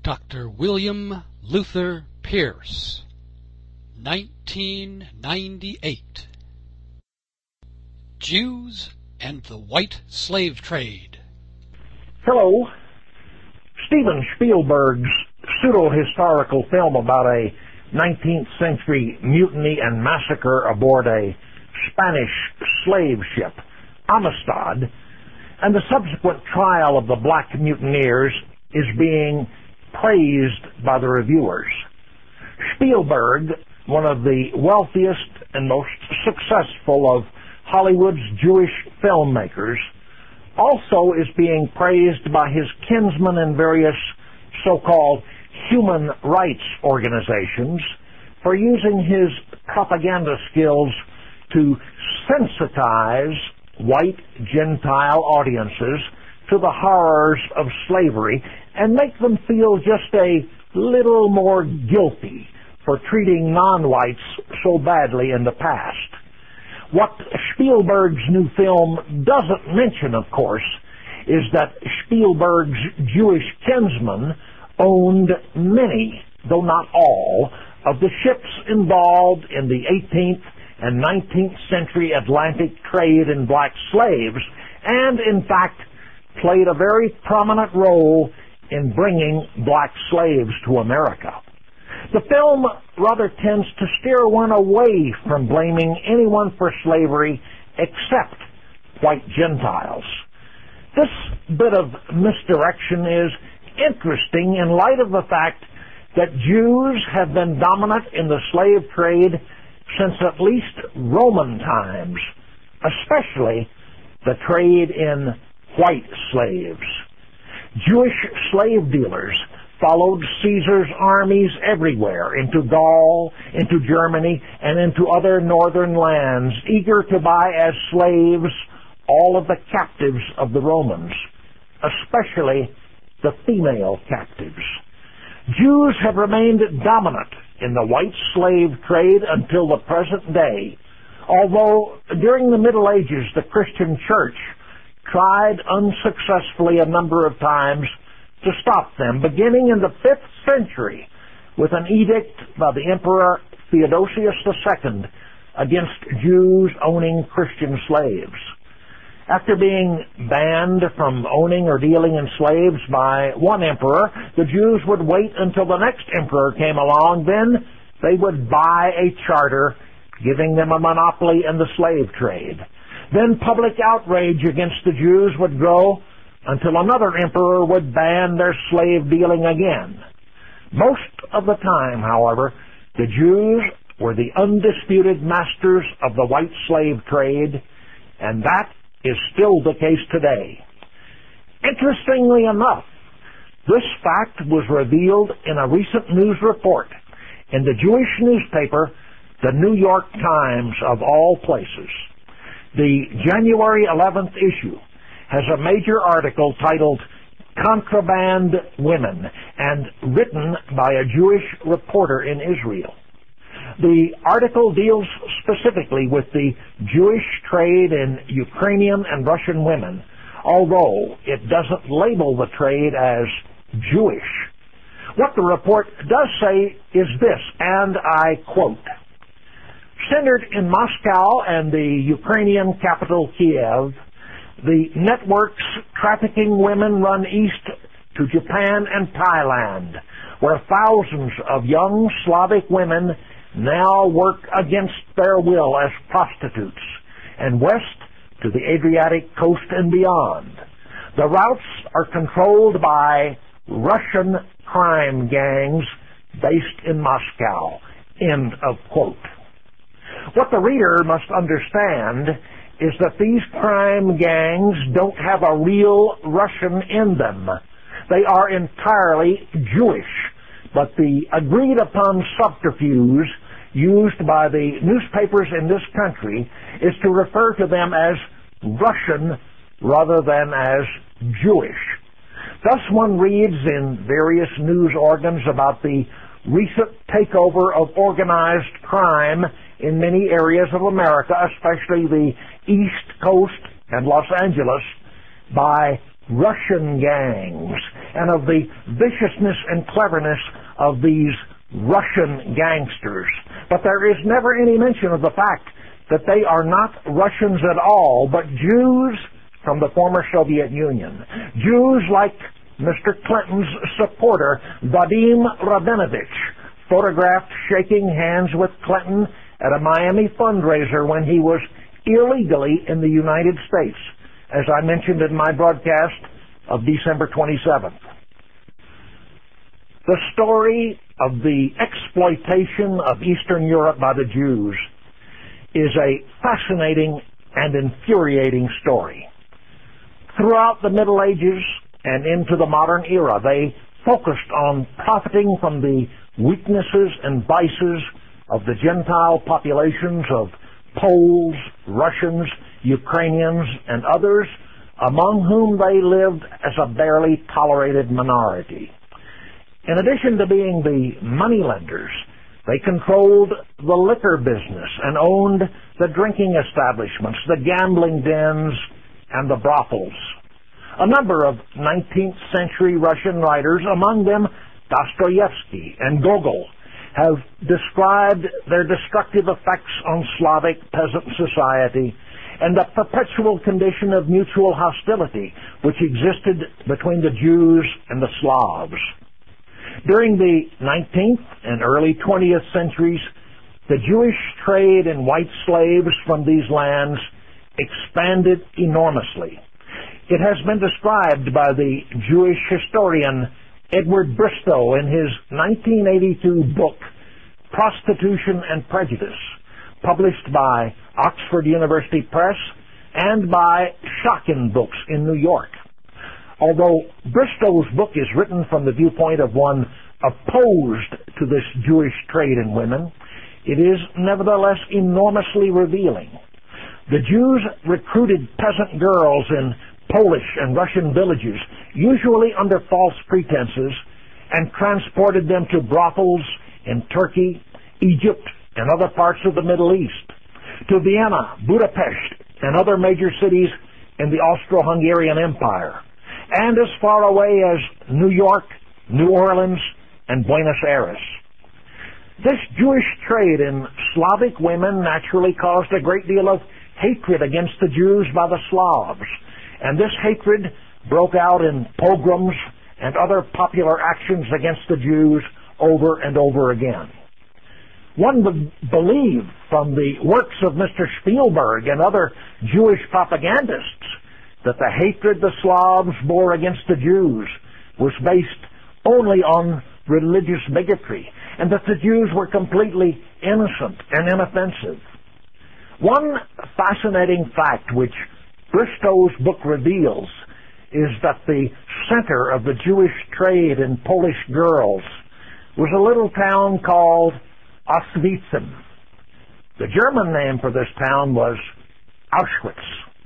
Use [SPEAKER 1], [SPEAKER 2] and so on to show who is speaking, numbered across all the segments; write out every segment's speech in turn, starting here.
[SPEAKER 1] Dr. William Luther Pierce, 1998. Jews and the White Slave Trade.
[SPEAKER 2] Hello. Steven Spielberg's pseudo-historical film about a 19th century mutiny and massacre aboard a Spanish slave ship, Amistad, and the subsequent trial of the black mutineers is being praised by the reviewers. Spielberg, one of the wealthiest and most successful of Hollywood's Jewish filmmakers, also is being praised by his kinsmen in various so-called human rights organizations for using his propaganda skills to sensitize white Gentile audiences to the horrors of slavery and make them feel just a little more guilty for treating non-whites so badly in the past. What Spielberg's new film doesn't mention, of course, is that Spielberg's Jewish kinsmen owned many, though not all, of the ships involved in the 18th and 19th century Atlantic trade in black slaves, and in fact played a very prominent role in bringing black slaves to America. The film rather tends to steer one away from blaming anyone for slavery except white Gentiles. This bit of misdirection is interesting in light of the fact that Jews have been dominant in the slave trade since at least Roman times, especially the trade in white slaves. Jewish slave dealers followed Caesar's armies everywhere, into Gaul, into Germany, and into other northern lands, eager to buy as slaves all of the captives of the Romans, especially the female captives. Jews have remained dominant in the white slave trade until the present day, although during the Middle Ages the Christian Church tried unsuccessfully a number of times to stop them, beginning in the 5th century with an edict by the Emperor Theodosius II against Jews owning Christian slaves. After being banned from owning or dealing in slaves by one emperor, the Jews would wait until the next emperor came along. Then they would buy a charter giving them a monopoly in the slave trade. Then public outrage against the Jews would grow until another emperor would ban their slave dealing again. Most of the time, however, the Jews were the undisputed masters of the white slave trade, and that is still the case today. Interestingly enough, this fact was revealed in a recent news report in the Jewish newspaper, the New York Times, of all places. The January 11th issue has a major article titled Contraband Women, and written by a Jewish reporter in Israel. The article deals specifically with the Jewish trade in Ukrainian and Russian women, although it doesn't label the trade as Jewish. What the report does say is this, and I quote, "Centered in Moscow and the Ukrainian capital Kiev, the networks trafficking women run east to Japan and Thailand, where thousands of young Slavic women now work against their will as prostitutes, and west to the Adriatic coast and beyond. The routes are controlled by Russian crime gangs based in Moscow." End of quote. What the reader must understand is that these crime gangs don't have a real Russian in them. They are entirely Jewish, but the agreed-upon subterfuge used by the newspapers in this country is to refer to them as Russian rather than as Jewish. Thus one reads in various news organs about the recent takeover of organized crime in many areas of America, especially the East Coast and Los Angeles, by Russian gangs. and of the viciousness and cleverness of these Russian gangsters. But there is never any mention of the fact that they are not Russians at all, but Jews from the former Soviet Union. Jews like Mr. Clinton's supporter, Vadim Rabinovich, photographed shaking hands with Clinton at a Miami fundraiser when he was illegally in the United States, as I mentioned in my broadcast of December 27th. The story of the exploitation of Eastern Europe by the Jews is a fascinating and infuriating story. Throughout the Middle Ages and into the modern era, they focused on profiting from the weaknesses and vices of the Gentile populations of Poles, Russians, Ukrainians, and others, among whom they lived as a barely tolerated minority. In addition to being the moneylenders, they controlled the liquor business and owned the drinking establishments, the gambling dens, and the brothels. A number of 19th century Russian writers, among them Dostoevsky and Gogol, have described their destructive effects on Slavic peasant society and the perpetual condition of mutual hostility which existed between the Jews and the Slavs. During the 19th and early 20th centuries, the Jewish trade in white slaves from these lands expanded enormously. It has been described by the Jewish historian Edward Bristow in his 1982 book, Prostitution and Prejudice, published by Oxford University Press and by Schocken Books in New York. Although Bristow's book is written from the viewpoint of one opposed to this Jewish trade in women, it is nevertheless enormously revealing. The Jews recruited peasant girls in Polish and Russian villages, usually under false pretenses, and transported them to brothels in Turkey, Egypt, and other parts of the Middle East, to Vienna, Budapest, and other major cities in the Austro-Hungarian Empire, and as far away as New York, New Orleans, and Buenos Aires. This Jewish trade in Slavic women naturally caused a great deal of hatred against the Jews by the Slavs, and this hatred broke out in pogroms and other popular actions against the Jews over and over again. One would believe from the works of Mr. Spielberg and other Jewish propagandists that the hatred the Slavs bore against the Jews was based only on religious bigotry, and that the Jews were completely innocent and inoffensive. One fascinating fact which Bristow's book reveals is that the center of the Jewish trade in Polish girls was a little town called Oswiecim. The German name for this town was Auschwitz.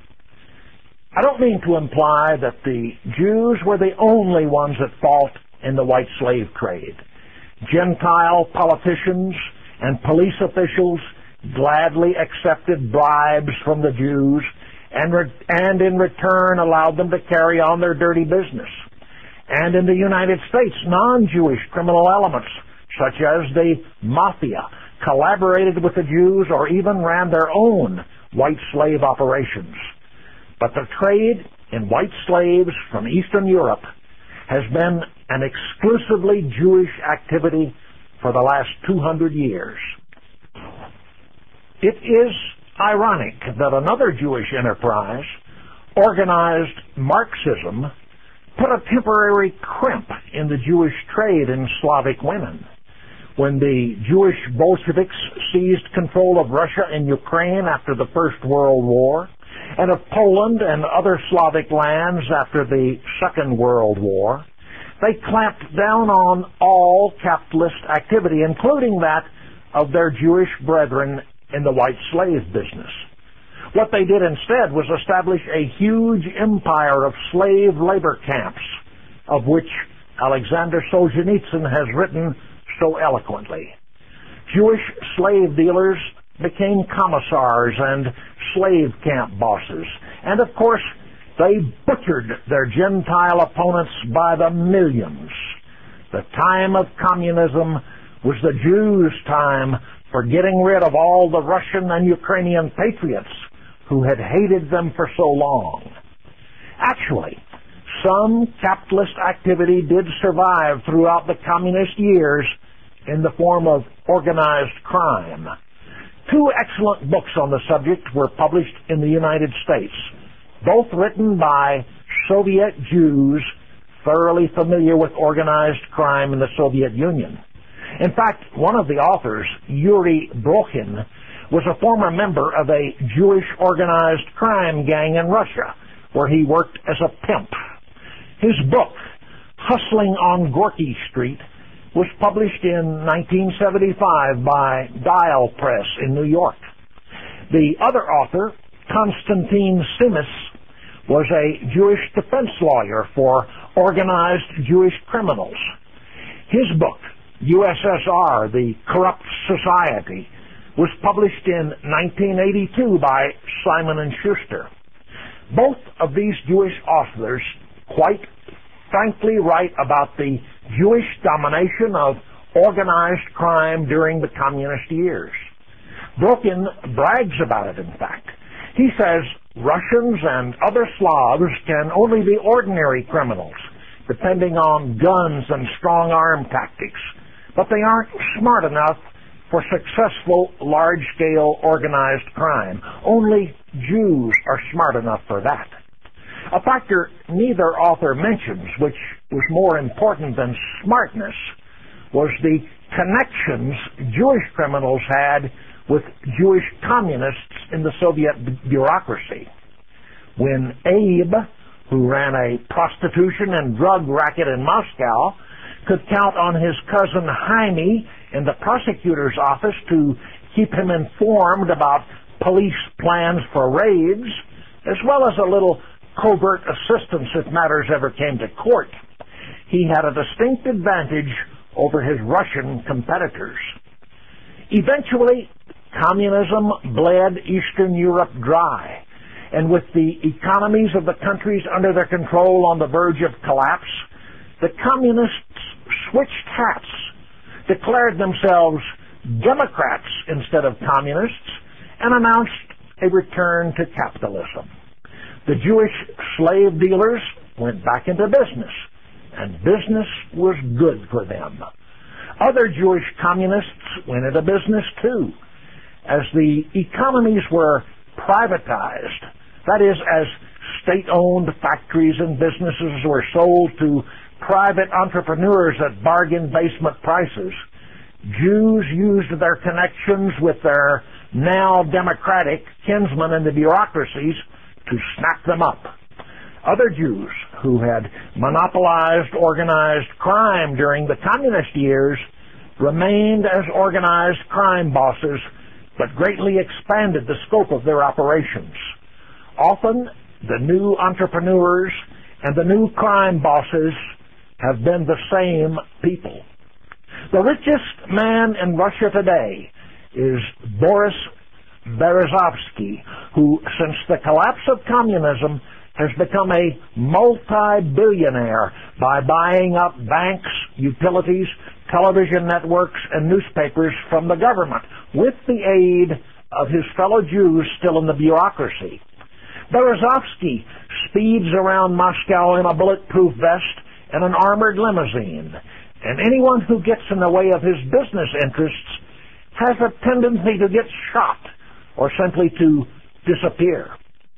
[SPEAKER 2] I don't mean to imply that the Jews were the only ones at fault in the white slave trade. Gentile politicians and police officials gladly accepted bribes from the Jews and in return allowed them to carry on their dirty business. And in the United States, non-Jewish criminal elements, such as the Mafia, collaborated with the Jews or even ran their own white slave operations. But the trade in white slaves from Eastern Europe has been an exclusively Jewish activity for the last 200 years. It is ironic that another Jewish enterprise, organized Marxism, put a temporary crimp in the Jewish trade in Slavic women. When the Jewish Bolsheviks seized control of Russia and Ukraine after the First World War, and of Poland and other Slavic lands after the Second World War, they clamped down on all capitalist activity, including that of their Jewish brethren in the white slave business. What they did instead was establish a huge empire of slave labor camps, of which Alexander Solzhenitsyn has written so eloquently. Jewish slave dealers became commissars and slave camp bosses, and of course They butchered their Gentile opponents by the millions. The time of communism was the Jews' time for getting rid of all the Russian and Ukrainian patriots who had hated them for so long. Actually, some capitalist activity did survive throughout the communist years in the form of organized crime. Two excellent books on the subject were published in the United States, both written by Soviet Jews thoroughly familiar with organized crime in the Soviet Union. In fact, one of the authors, Yuri Brokhin, was a former member of a Jewish organized crime gang in Russia, where he worked as a pimp. His book, Hustling on Gorky Street, was published in 1975 by Dial Press in New York. The other author, Konstantin Simis, was a Jewish defense lawyer for organized Jewish criminals. His book, USSR, The Corrupt Society, was published in 1982 by Simon & Schuster. Both of these Jewish authors quite frankly write about the Jewish domination of organized crime during the communist years. Brokin brags about it, in fact. He says Russians and other Slavs can only be ordinary criminals, depending on guns and strong arm tactics, but they aren't smart enough for successful large-scale organized crime. Only Jews are smart enough for that. A factor neither author mentions, which was more important than smartness, was the connections Jewish criminals had with Jewish communists in the Soviet bureaucracy. When Abe, who ran a prostitution and drug racket in Moscow, could count on his cousin Jaime in the prosecutor's office to keep him informed about police plans for raids, as well as a little covert assistance if matters ever came to court, he had a distinct advantage over his Russian competitors. Eventually, communism bled Eastern Europe dry, and with the economies of the countries under their control on the verge of collapse, the communists switched hats, declared themselves Democrats instead of communists, and announced a return to capitalism. The Jewish slave dealers went back into business, and business was good for them. Other Jewish communists went into business too. As the economies were privatized, that is, as state-owned factories and businesses were sold to private entrepreneurs at bargain basement prices, Jews used their connections with their now democratic kinsmen in the bureaucracies to snap them up. Other Jews who had monopolized organized crime during the communist years remained as organized crime bosses, but greatly expanded the scope of their operations. Often, the new entrepreneurs and the new crime bosses have been the same people. The richest man in Russia today is Boris Berezovsky, who, since the collapse of communism, has become a multi-billionaire by buying up banks, utilities, television networks, and newspapers from the government, with the aid of his fellow Jews still in the bureaucracy. Berezovsky speeds around Moscow in a bulletproof vest and an armored limousine, and anyone who gets in the way of his business interests has a tendency to get shot or simply to disappear.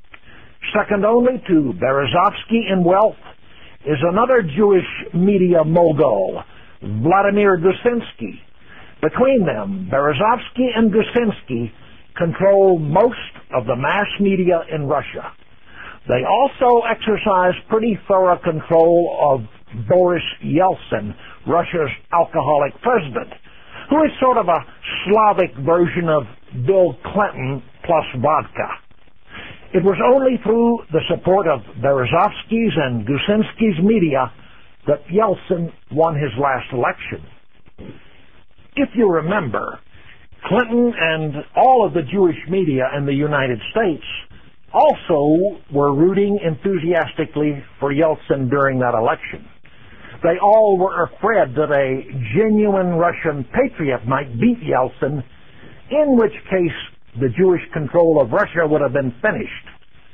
[SPEAKER 2] Second only to Berezovsky in wealth is another Jewish media mogul, Vladimir Gusinsky. Between them, Berezovsky and Gusinsky control most of the mass media in Russia. They also exercise pretty thorough control of Boris Yeltsin, Russia's alcoholic president, who is sort of a Slavic version of Bill Clinton plus vodka. It was only through the support of Berezovsky's and Gusinsky's media that Yeltsin won his last election. If you remember, Clinton and all of the Jewish media in the United States also were rooting enthusiastically for Yeltsin during that election. They all were afraid that a genuine Russian patriot might beat Yeltsin, in which case the Jewish control of Russia would have been finished.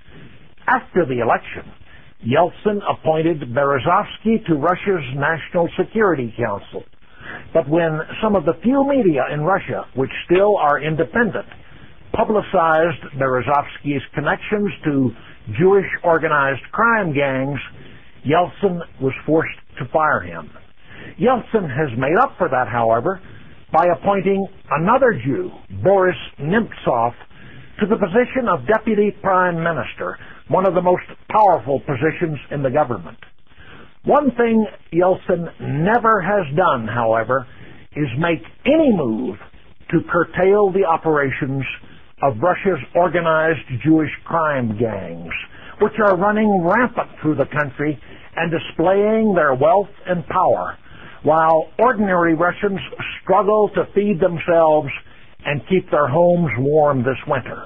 [SPEAKER 2] After the election, Yeltsin appointed Berezovsky to Russia's National Security Council. But when some of the few media in Russia, which still are independent, publicized Berezovsky's connections to Jewish organized crime gangs, Yeltsin was forced to fire him. Yeltsin has made up for that, however, by appointing another Jew, Boris Nemtsov, to the position of Deputy Prime Minister, one of the most powerful positions in the government. One thing Yeltsin never has done, however, is make any move to curtail the operations of Russia's organized Jewish crime gangs, which are running rampant through the country and displaying their wealth and power, while ordinary Russians struggle to feed themselves and keep their homes warm this winter.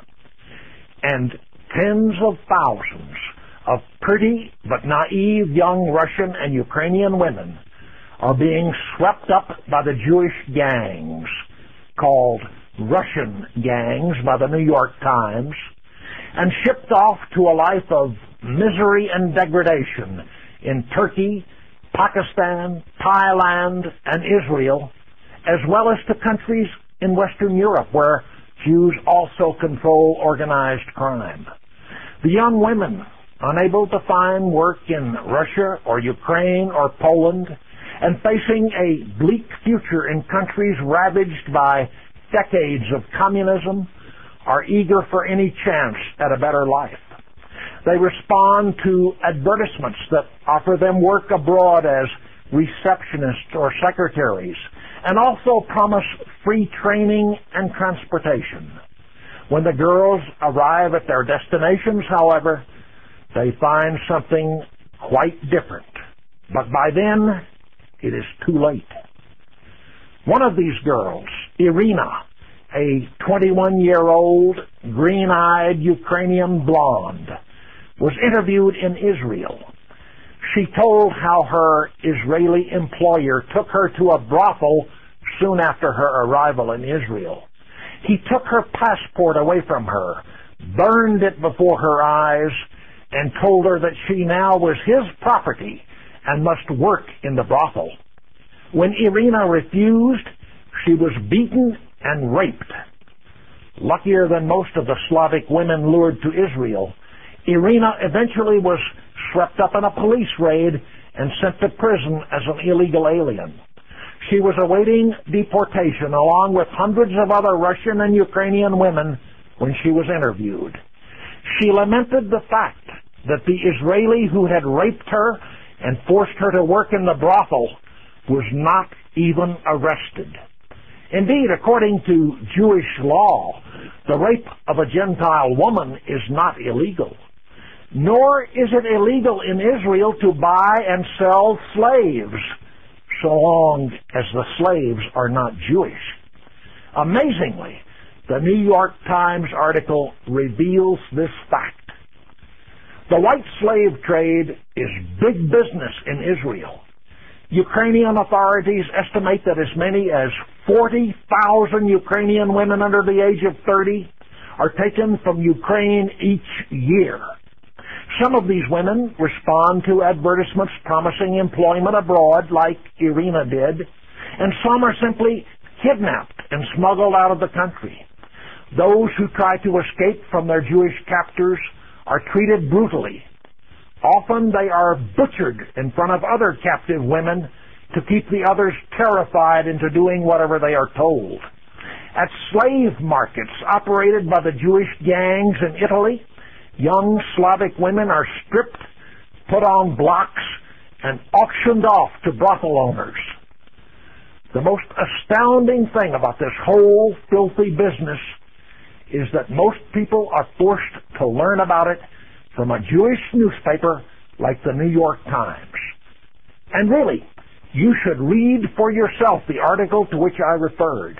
[SPEAKER 2] And tens of thousands of pretty but naive young Russian and Ukrainian women are being swept up by the Jewish gangs, called Russian gangs by the New York Times, and shipped off to a life of misery and degradation in Turkey, Pakistan, Thailand, and Israel, as well as to countries in Western Europe where Jews also control organized crime. The young women, unable to find work in Russia or Ukraine or Poland, and facing a bleak future in countries ravaged by decades of communism, are eager for any chance at a better life. They respond to advertisements that offer them work abroad as receptionists or secretaries, and also promise free training and transportation. When the girls arrive at their destinations, however, they find something quite different. But by then, it is too late. One of these girls, Irina, a 21-year-old, green-eyed Ukrainian blonde, was interviewed in Israel. She told how her Israeli employer took her to a brothel soon after her arrival in Israel. He took her passport away from her, burned it before her eyes, and told her that she now was his property and must work in the brothel. When Irina refused, she was beaten and raped. Luckier than most of the Slavic women lured to Israel, Irina eventually was swept up in a police raid and sent to prison as an illegal alien. She was awaiting deportation along with hundreds of other Russian and Ukrainian women when she was interviewed. She lamented the fact that the Israeli who had raped her and forced her to work in the brothel was not even arrested. Indeed, according to Jewish law, the rape of a Gentile woman is not illegal. Nor is it illegal in Israel to buy and sell slaves, so long as the slaves are not Jewish. Amazingly, the New York Times article reveals this fact. The white slave trade is big business in Israel. Ukrainian authorities estimate that as many as 40,000 Ukrainian women under the age of 30 are taken from Ukraine each year. Some of these women respond to advertisements promising employment abroad, like Irina did, and some are simply kidnapped and smuggled out of the country. Those who try to escape from their Jewish captors are treated brutally. Often they are butchered in front of other captive women to keep the others terrified into doing whatever they are told. At slave markets operated by the Jewish gangs in Italy, young Slavic women are stripped, put on blocks, and auctioned off to brothel owners. The most astounding thing about this whole filthy business is that most people are forced to learn about it from a Jewish newspaper like the New York Times. And really, you should read for yourself the article to which I referred.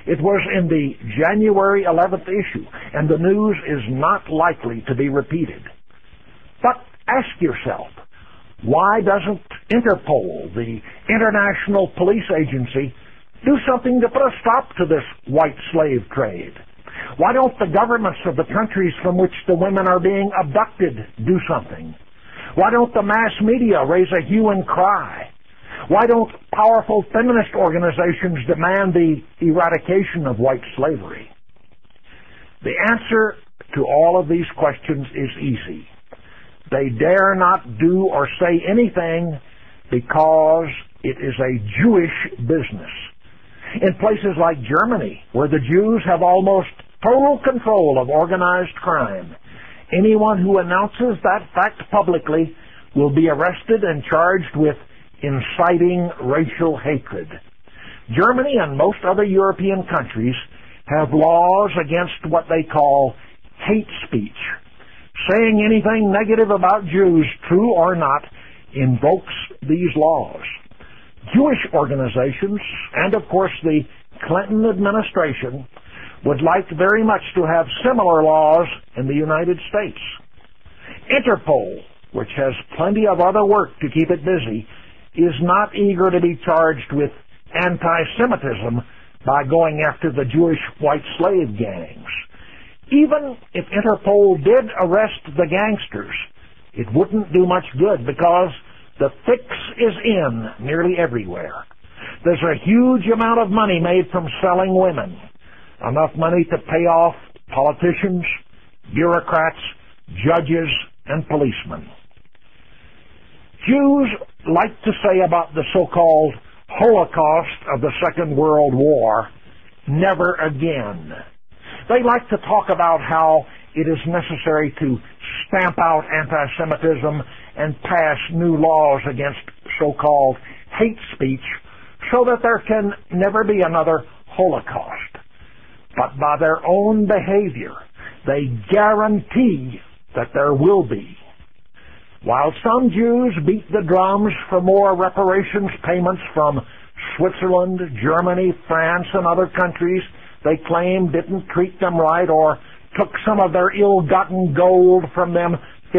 [SPEAKER 2] It was in the January 11th issue, and the news is not likely to be repeated. But ask yourself, why doesn't Interpol, the international police agency, do something to put a stop to this white slave trade? Why don't the governments of the countries from which the women are being abducted do something? Why don't the mass media raise a hue and cry? Why don't powerful feminist organizations demand the eradication of white slavery? The answer to all of these questions is easy. They dare not do or say anything because it is a Jewish business. In places like Germany, where the Jews have almost total control of organized crime, anyone who announces that fact publicly will be arrested and charged with inciting racial hatred. Germany and most other European countries have laws against what they call hate speech. Saying anything negative about Jews, true or not, invokes these laws. Jewish organizations, and of course the Clinton administration, would like very much to have similar laws in the United States. Interpol, which has plenty of other work to keep it busy, is not eager to be charged with anti-Semitism by going after the Jewish white slave gangs. Even if Interpol did arrest the gangsters, it wouldn't do much good because the fix is in nearly everywhere. There's a huge amount of money made from selling women, enough money to pay off politicians, bureaucrats, judges, and policemen. Jews like to say about the so-called Holocaust of the Second World War, never again. They like to talk about how it is necessary to stamp out anti-Semitism and pass new laws against so-called hate speech so that there can never be another Holocaust. But by their own behavior, they guarantee that there will be. While some Jews beat the drums for more reparations payments from Switzerland, Germany, France, and other countries they claim didn't treat them right or took some of their ill-gotten gold from them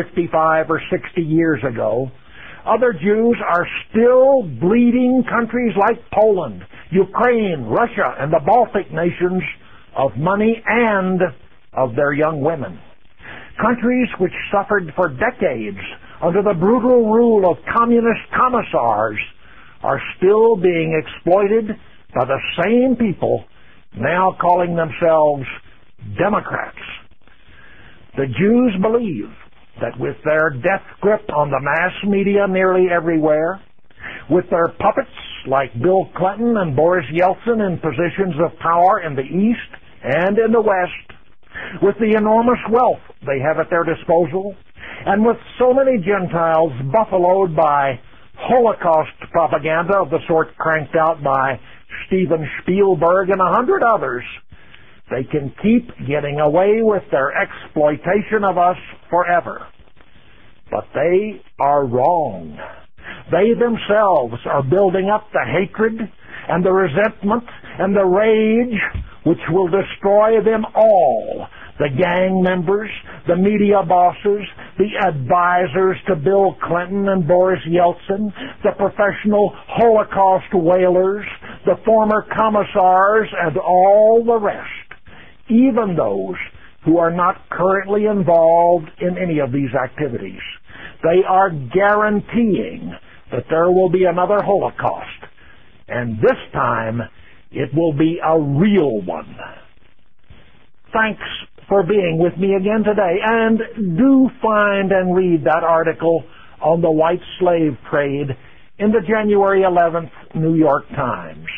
[SPEAKER 2] 55 or 60 years ago, other Jews are still bleeding countries like Poland, Ukraine, Russia, and the Baltic nations of money and of their young women. Countries which suffered for decades under the brutal rule of communist commissars are still being exploited by the same people now calling themselves Democrats. The Jews believe that with their death grip on the mass media nearly everywhere, with their puppets like Bill Clinton and Boris Yeltsin in positions of power in the East and in the West, with the enormous wealth they have at their disposal, and with so many Gentiles buffaloed by Holocaust propaganda of the sort cranked out by Steven Spielberg and 100 others, they can keep getting away with their exploitation of us forever. But they are wrong. They themselves are building up the hatred and the resentment and the rage which will destroy them all. The gang members, the media bosses, the advisors to Bill Clinton and Boris Yeltsin, the professional Holocaust wailers, the former commissars, and all the rest, even those who are not currently involved in any of these activities. They are guaranteeing that there will be another Holocaust, and this time it will be a real one. Thanks for being with me again today, and do find and read that article on the white slave trade in the January 11th New York Times.